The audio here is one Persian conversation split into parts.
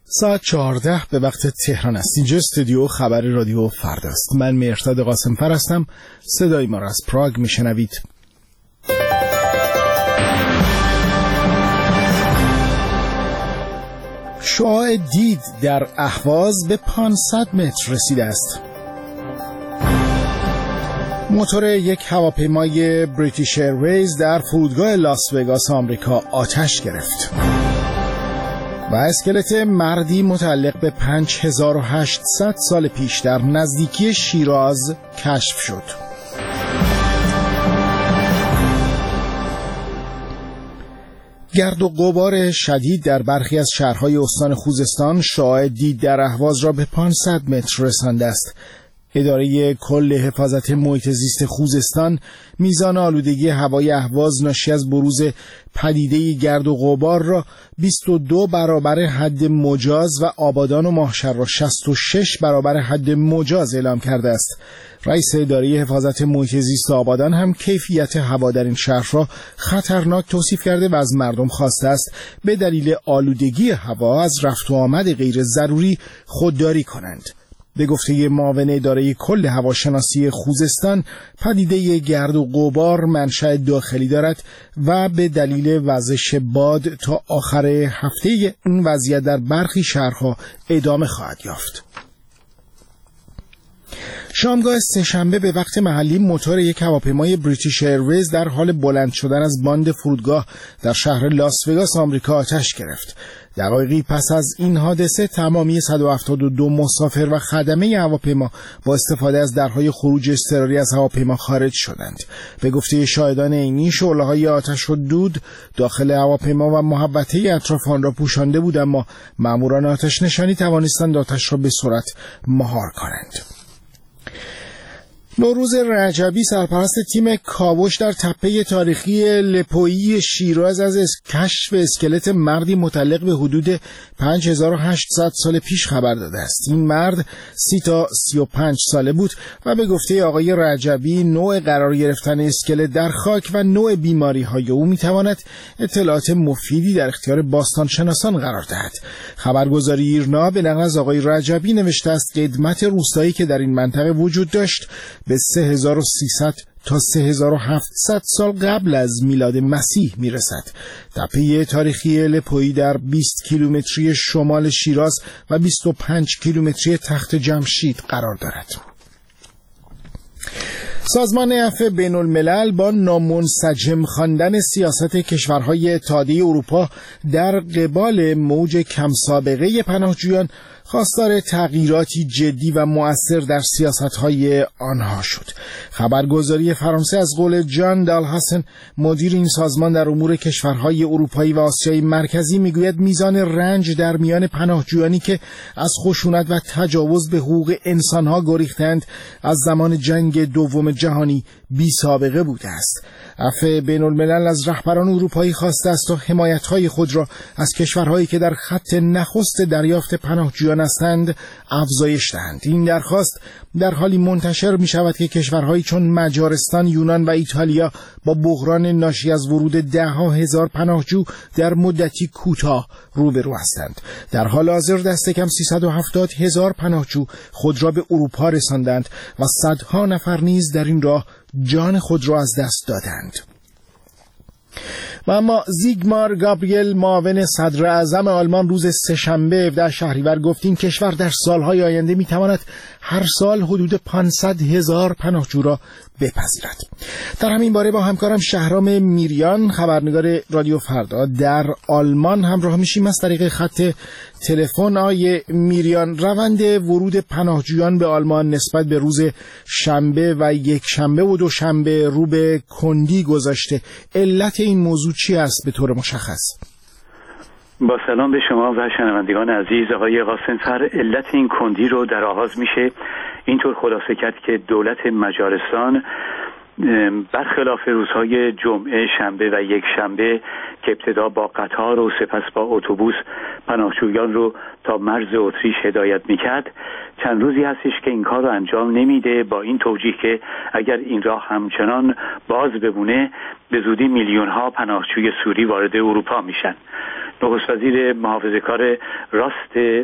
ساعت 14 به وقت تهران است. اینجا استودیو خبر رادیو فردا است. من مهرداد قاسم‌فر هستم. صدای ما را از پراگ میشنوید. شعاع دید در اهواز به 500 متر رسیده است. موتور یک هواپیمای بریتیش ایرویز در فرودگاه لاس وگاس آمریکا آتش گرفت. و اسکلت مردی متعلق به 5800 سال پیش در نزدیکی شیراز کشف شد. گرد و غبار شدید در برخی از شهرهای استان خوزستان شعاع دید در اهواز را به 500 متر رسانده است. اداره کل حفاظت محیط زیست خوزستان میزان آلودگی هوای اهواز ناشی از بروز پدیده گرد و غبار را 22 برابر حد مجاز و آبادان و ماهشهر را 66 برابر حد مجاز اعلام کرده است. رئیس اداره حفاظت محیط زیست آبادان هم کیفیت هوا در این شهر را خطرناک توصیف کرده و از مردم خواسته است به دلیل آلودگی هوا از رفت و آمد غیر ضروری خودداری کنند. به گفته معاون اداره کل هواشناسی خوزستان، پدیده گرد و غبار منشأ داخلی دارد و به دلیل وزش باد تا آخر هفته این وضعیت در برخی شهرها ادامه خواهد یافت. شامگاه سه‌شنبه به وقت محلی موتور یک هواپیمای بریتیش ایرویز در حال بلند شدن از باند فرودگاه در شهر لاس وگاس آمریکا آتش گرفت. دقایقی پس از این حادثه تمامی 172 مسافر و خدمه هواپیما با استفاده از درهای خروج اضطراری از هواپیما خارج شدند. به گفته شاهدان عینی، شعله‌های آتش و دود داخل هواپیما و محوطه اطراف آن را پوشانده بود، اما ماموران آتش نشانی توانستند آتش را به سرعت مهار کنند. نوروز رجبی سرپرست تیم کاوش در تپه تاریخی لپویی شیراز از کشف اسکلت مردی متعلق به حدود 5800 سال پیش خبر داده است. این مرد 30 تا 35 ساله بود و به گفته آقای رجبی نوع قرار گرفتن اسکلت در خاک و نوع بیماری‌های او می‌تواند اطلاعات مفیدی در اختیار باستانشناسان قرار دهد. خبرگزاری ایرنا به نقل از آقای رجبی نوشته است قدمت روستایی که در این منطقه وجود داشت به 3300 تا 3700 سال قبل از میلاد مسیح میرسد. تپه تاریخی لپویی در 20 کیلومتری شمال شیراز و 25 کیلومتری تخت جمشید قرار دارد. سازمان عفو بین الملل با نامنسجم خواندن سیاست کشورهای اتحادیه اروپا در قبال موج کم سابقه پناهجویان خواستار تغییراتی جدی و مؤثر در سیاست‌های آنها شد. خبرگزاری فرانسه از قول جان دالهاسن، مدیر این سازمان در امور کشورهای اروپایی و آسیای مرکزی، میگوید میزان رنج در میان پناهجویانی که از خشونت و تجاوز به حقوق انسانها گریختند از زمان جنگ دوم جهانی بی سابقه بوده است. عفو بین الملل از رهبران اروپایی خواسته است تا حمایت‌های خود را از کشورهایی که در خط نخست دریافت پناهجویان هستند افزایش دهند. این درخواست در حالی منتشر می شود که کشورهایی چون مجارستان، یونان و ایتالیا با بحران ناشی از ورود 10,000 پناهجو در مدتی کوتاه روبرو هستند. در حال حاضر دست کم 370,000 پناهجو خود را به اروپا رساندند و صدها نفر نیز در این راه جان خود را از دست دادند. و اما زیگمار گابریل، معاون صدر اعظم آلمان، روز سه‌شنبه 17 شهریور گفت این کشور در سالهای آینده میتواند هر سال حدود 500,000 پناهجو را بپذیرد. در همین باره با همکارم شهرام میریان، خبرنگار رادیو فردا در آلمان همراه میشیم از طریق خط تلفن. آقای میریان، روند ورود پناهجویان به آلمان نسبت به روز شنبه و یک شنبه و دوشنبه رو به کندی گذاشته. علت این موضوع چی است به طور مشخص؟ با سلام به شما و شنوندگان عزیز. آقای قاسم‌فر، علت این کندی رو در آغاز میشه اینطور خلاصه کرد که دولت مجارستان برخلاف روزهای جمعه، شنبه و یک شنبه که ابتدا با قطار و سپس با اتوبوس پناهجویان رو تا مرز اتریش هدایت میکرد، چند روزی هستش که این کار رو انجام نمیده، با این توجیه که اگر این راه همچنان باز بمونه به زودی میلیون ها پناهجوی سوری وارد اروپا میشن. نخست وزیر محافظه‌کار راست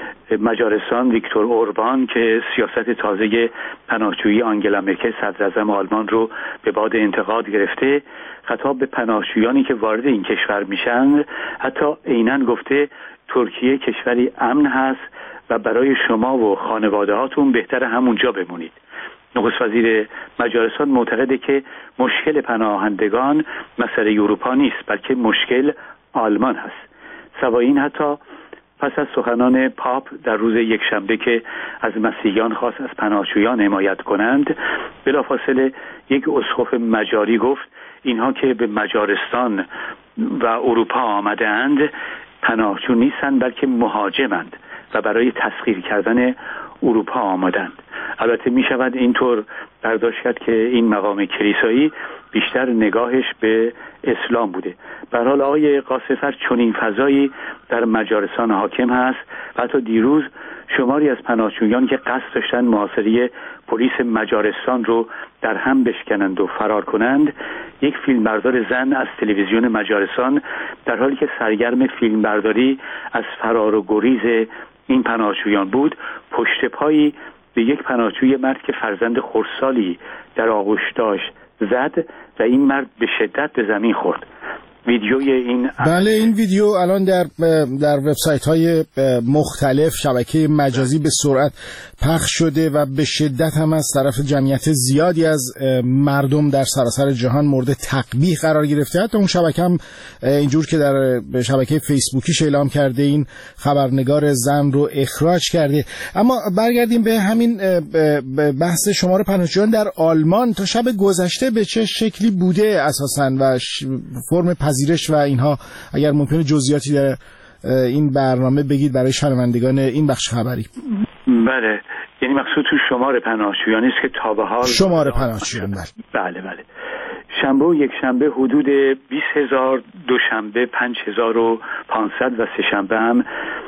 مجارستان ویکتور اوربان که سیاست تازه پناهجویی آنگلا مرکل صدراعظم آلمان رو به باد انتقاد گرفته، خطاب به پناهجویانی که وارد این کشور میشن حتی عیناً گفته ترکیه کشوری امن هست و برای شما و خانواده‌هاتون بهتر همونجا بمونید. نخست وزیر مجارستان معتقده که مشکل پناهندگان مسئله اروپا نیست، بلکه مشکل آلمان هست. سوای این حتی پس از سخنان پاپ در روز یکشنبه که از مسیحیان خواست از پناهجویان حمایت کنند، بلافاصله یک اسقف مجاری گفت اینها که به مجارستان و اروپا آمده‌اند پناهجو نیستند بلکه مهاجمند و برای تسخیر کردن اروپا آمدند. البته می شود اینطور برداشت کرد که این مقام کلیسایی بیشتر نگاهش به اسلام بوده. به هر حال آقای قاصفر چنین فضایی در مجارستان حاکم هست و حتی دیروز شماری از پناهجویان که قصد داشتن محاصره پلیس مجارستان رو در هم بشکنند و فرار کنند، یک فیلمبردار زن از تلویزیون مجارستان در حالی که سرگرم فیلمبرداری از فرار و گریز این پناهجویان بود، پشت پایی به یک پناهجوی مرد که فرزند خردسالی در آغوش داشت زد و این مرد به شدت به زمین خورد. ویدیوی این بله، این ویدیو الان در وبسایت‌های مختلف شبکه مجازی به سرعت پخش شده و به شدت هم از طرف جمعیت زیادی از مردم در سراسر جهان مورد تقبیح قرار گرفته. حتی اون شبکه هم اینجور که در شبکه فیسبوکیش اعلام کرده این خبرنگار زن رو اخراج کرده. اما برگردیم به همین بحث شمار پناهجویان در آلمان. تا شب گذشته به چه شکلی بوده اساساً و فرم پذیرش و اینها، اگر ممکنه جزئیاتی در این برنامه بگید برای شنوندگان این بخش خبری. بله، یعنی مقصود تو شمار پناهجویانی است که تا به حال شمار پناهجویان. بله. شنبه و یک شنبه حدود 20,000، دوشنبه 5,500 و سه شنبه هم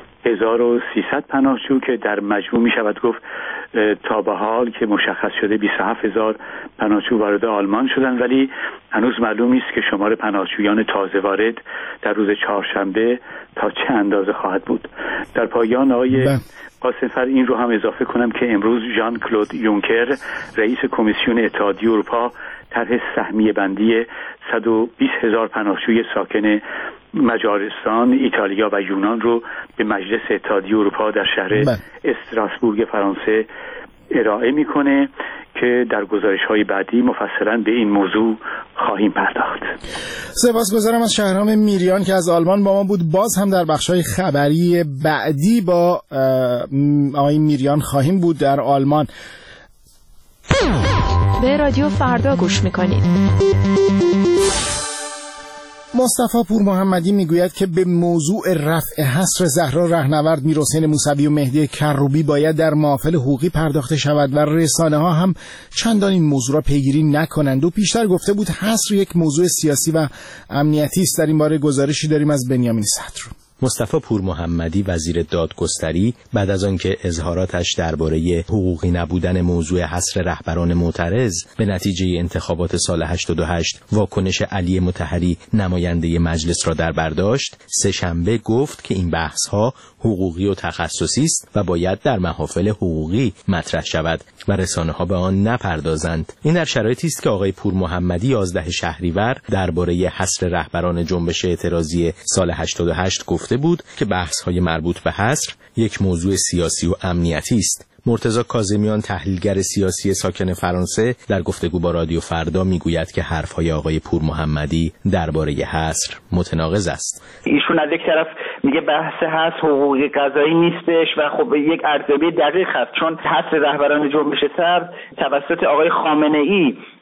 1,300 پناهجو که در مجموع می شود گفت تا به حال که مشخص شده 27,000 پناهجو وارد آلمان شدن، ولی هنوز معلوم نیست که شمار پناهجویان تازه وارد در روز چهارشنبه تا چه اندازه خواهد بود. در پایان آقای قاسم‌فر این رو هم اضافه کنم که امروز ژان کلود یونکر رئیس کمیسیون اتحادیه اروپا طرح سهمیه بندی 120,000 پناهجوی ساکن مجارستان، ایتالیا و یونان رو به مجلس اتحادیه اروپا در شهر استراسبورگ فرانسه ارائه میکنه که در گزارش‌های بعدی مفصلاً به این موضوع خواهیم پرداخت. سپاسگزارم از شهرام میریان که از آلمان با ما بود. باز هم در بخش‌های خبری بعدی با آقای میریان خواهیم بود در آلمان. به رادیو فردا گوش میکنید. مصطفی پور محمدی میگوید که به موضوع رفع حصر زهرا رهنورد، میرحسین موسوی و مهدی کروبی باید در محافل حقوقی پرداخته شود و رسانه ها هم چندان این موضوع را پیگیری نکنند. و پیشتر گفته بود حصر یک موضوع سیاسی و امنیتی است. در این باره گزارشی داریم از بنیامین صدر. مصطفی پور محمدی وزیر دادگستری بعد از آنکه اظهاراتش درباره حقوقی نبودن موضوع حصر رهبران معترض به نتیجه انتخابات سال 88 واکنش علی مطهری نماینده مجلس را در بر داشت، سه‌شنبه گفت که این بحث‌ها حقوقی و تخصصی است و باید در محافل حقوقی مطرح شود و رسانه‌ها به آن نپردازند. این در شرایطی است که آقای پور محمدی 11 شهریور درباره حصر رهبران جنبش اعتراضی سال 88 گفته بود که بحث‌های مربوط به حصر یک موضوع سیاسی و امنیتی است. مرتضی کاظمیان تحلیلگر سیاسی ساکن فرانسه در گفتگو با رادیو فردا میگوید که حرف‌های آقای پور محمدی درباره حصر متناقض است. ایشون از یک طرف میگه بحث حصر حقوقی قضایی نیستش و خب یک ارزیابی دقیق هست، چون حصر رهبران جنبش سرد توسط آقای خامنه‌ای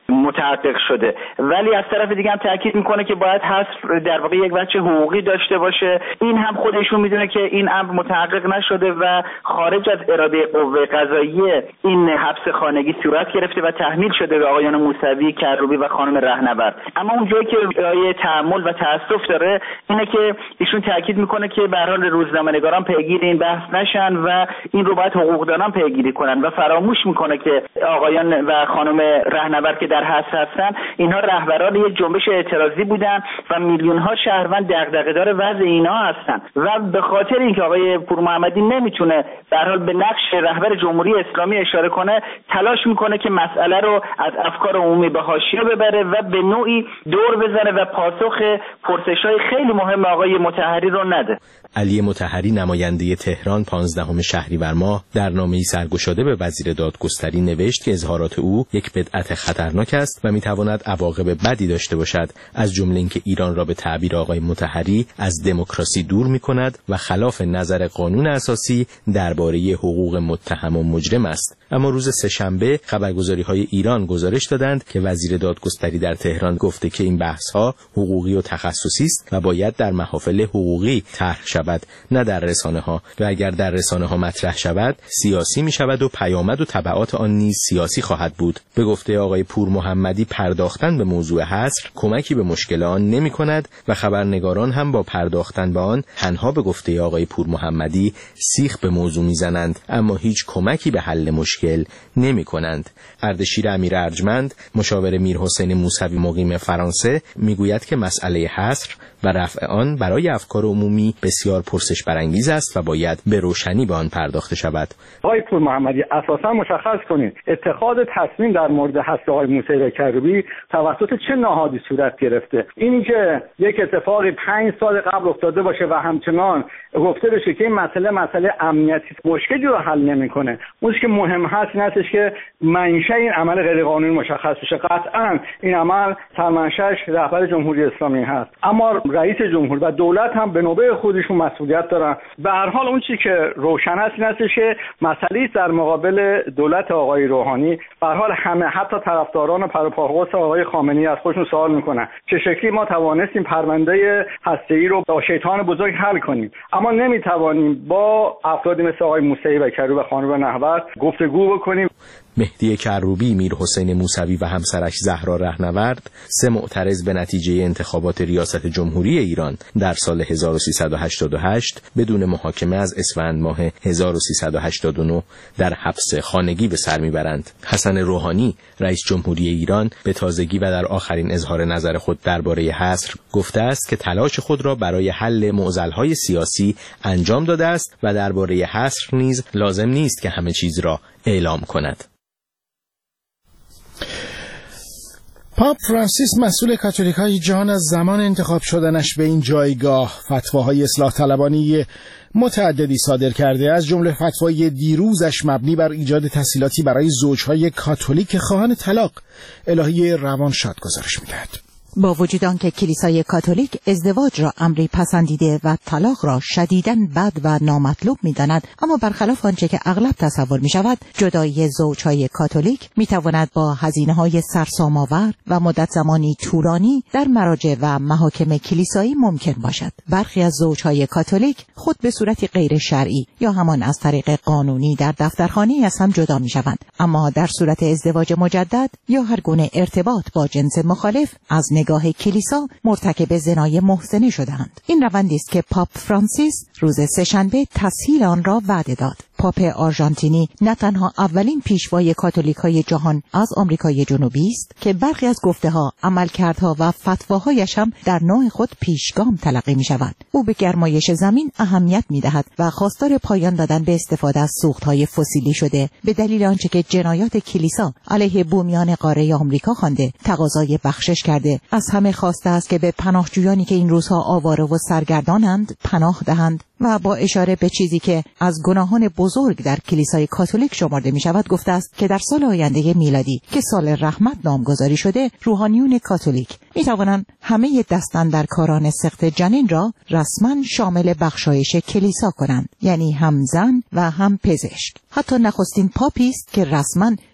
متحقق شده، ولی از طرف دیگه هم تاکید میکنه که باید حذف در واقع یک وجه حقوقی داشته باشه. این هم خودشون میدونه که این امر متحقق نشده و خارج از اراده قوه قضاییه این حبس خانگی صورت گرفته و تحمیل شده به آقایان موسوی، کروبی و خانم رهنورد. اما اون جایی که جای تأمل و تأسف داره اینه که ایشون تاکید میکنه که به هر حال روزنامه‌نگاران پیگیر این بحث نشن و این رو باید حقوقدانان پیگیری کنن و فراموش میکنه که آقایان و خانم رهنورد که در حبس هستن اینها رهبران یک جنبش اعتراضی بودن و میلیون ها شهروند دغدغه‌دار وضع اینها هستن و به خاطر اینکه آقای پور محمدی نمیتونه به هر حال به نقش رهبر جمهوری اسلامی اشاره کنه، تلاش میکنه که مسئله رو از افکار عمومی به حاشیه ببره و به نوعی دور بزنه و پاسخ پرسش‌های خیلی مهم آقای مطهری رو نده. علی مطهری نماینده تهران 15 شهریور ماه در نامه‌ای سرگشاده به وزیر دادگستری نوشت که اظهارات او یک بدعت خطرناک است و میتواند عواقب بدی داشته باشد، از جمله اینکه ایران را به تعبیر آقای مطهری از دموکراسی دور می‌کند و خلاف نظر قانون اساسی درباره حقوق متهم و مجرم است. اما روز سه‌شنبه خبرگزاری‌های ایران گزارش دادند که وزیر دادگستری در تهران گفته که این بحث‌ها حقوقی و تخصصی است و باید در محافل حقوقی طرح شود، نه در رسانه‌ها، و اگر در رسانه‌ها مطرح شود سیاسی می‌شود و پیامد و تبعات آن نیز سیاسی خواهد بود. به گفته آقای پور محمدی پرداختن به موضوع حصر کمکی به مشکل آن نمی‌کند و خبرنگاران هم با پرداختن به آن تنها به گفته آقای پور محمدی سیخ به موضوع می‌زنند اما هیچ کمکی به حل مشکل نمی‌کنند. اردشیر امیر ارجمند مشاور میرحسین موسوی مقیم فرانسه میگوید که مسئله حصر و رفع آن برای افکار عمومی بسیار پرسش برانگیز است و باید به روشنی به آن پرداخته شود. آقای پور محمدی اساسا مشخص کنید اتخاذ تصمیم در مورد حذف آقای موسوی کروبی توسط چه نهادی صورت گرفته؟ اینی که یک اتفاقی 5 سال قبل افتاده باشه و همچنان گفته بشه که این مسئله امنیتی مشکلی رو حل نمیکنه. اون که مهم هست این هستش که منشأ این عمل غیر قانونی مشخص بشه. قطعا این عمل سرمنشأش رهبر جمهوری اسلامی هست، اما رئیس جمهور و دولت هم به نوبه خودشون مسئولیت دارن. به هر حال اون چیزی که روشن است این هستش که مسئله در مقابل دولت آقای روحانی به هر حال همه حتی طرفداران و پروپاگوس آقای خامنه‌ای از خودشون سوال میکنن چه شکلی ما توانستیم پرونده هسته‌ای رو با شیطان بزرگ حل کنیم، اما نمیتوانیم با افرادی مثل آقای موسوی و کروبی و خانم رهنورد گفتگو بکنیم. مهدی کروبی، میرحسین موسوی و همسرش زهرا رهنورد 3 معترض به نتیجه انتخابات ریاست جمهوری ایران در سال 1388 بدون محاکمه از اسفند ماه 1389 در حبس خانگی به سر میبرند. حسن روحانی رئیس جمهوری ایران به تازگی و در آخرین اظهار نظر خود درباره حصر گفته است که تلاش خود را برای حل معضل‌های سیاسی انجام داده است و درباره حصر نیز لازم نیست که همه چیز را اعلام کند. پاپ فرانسیس مسئول کاتولیک‌های جهان از زمان انتخاب شدنش به این جایگاه فتواهای اصلاح طلبانی متعددی صادر کرده، از جمله فتوای دیروزش مبنی بر ایجاد تسهیلاتی برای زوجهای کاتولیک خواهان طلاق. الهی روانشاد گزارش می‌دهد. با وجود آنکه کلیسای کاتولیک ازدواج را امری پسندیده و طلاق را شدیداً بد و نامطلوب می‌داند، اما برخلاف آنچه که اغلب تصور می‌شود، جدایی زوجهای کاتولیک می‌تواند با هزینه‌های سرسام‌آور و مدت زمانی طولانی در مراجع و محاکم کلیسایی ممکن باشد. برخی از زوجهای کاتولیک خود به صورت غیر شرعی یا همان از طریق قانونی در دفترخانه‌ای از هم جدا می‌شوند، اما در صورت ازدواج مجدد یا هر گونه ارتباط با جنس مخالف از نگاه کلیسا مرتکب زنای محسنه شدند. این روندی است که پاپ فرانسیس روز سه‌شنبه تسهیل آن را وعده داد. پاپ آرژانتینی نه تنها اولین پیشوای کاتولیک‌های جهان از آمریکای جنوبی است که برخی از گفته‌ها، عملکردها و فتواهایش هم در نوع خود پیشگام تلقی می‌شوند. او به گرمایش زمین اهمیت می‌دهد و خواستار پایان دادن به استفاده از سوخت‌های فسیلی شده به دلیل آنچه که جنایات کلیسا علیه بومیان قاره آمریکا خوانده تقاضای بخشش کرده. از همه خواسته است که به پناهجویانی که این روزها آواره و سرگردانند پناه دهند و با اشاره به چیزی که از گناهان بزرگ در کلیسای کاتولیک شمرده می شود گفته است که در سال آینده میلادی که سال رحمت نامگذاری شده، روحانیون کاتولیک می توانند همه دستاندرکاران سقط جنین را رسما شامل بخشایش کلیسا کنند، یعنی هم زن و هم پزشک. حتی نخستین پاپی است که رسما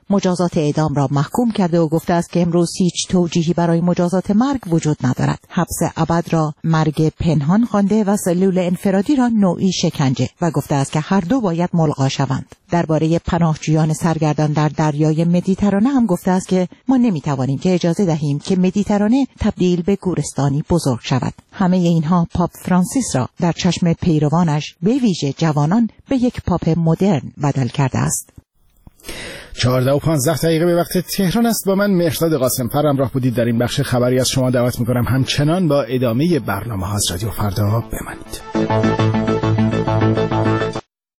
مجازات اعدام را محکوم کرده و گفته است که امروز هیچ توجیهی برای مجازات مرگ وجود ندارد. حبس ابد را مرگ پنهان خوانده و سلول انفرادی را نوعی شکنجه و گفته است که هر دو باید ملغا شوند. درباره پناهجویان سرگردان در دریای مدیترانه هم گفته است که ما نمیتوانیم که اجازه دهیم که مدیترانه تبدیل به گورستانی بزرگ شود. همه اینها پاپ فرانسیس را در چشم پیروانش به ویژه جوانان به یک پاپ مدرن بدل کرده است. 14:15 به وقت تهران است. با من مهرداد قاسم‌فر همراه بودید. در این بخش خبری از شما دعوت می‌کنم همچنان با ادامه برنامه‌ها از رادیو فردا بمانید.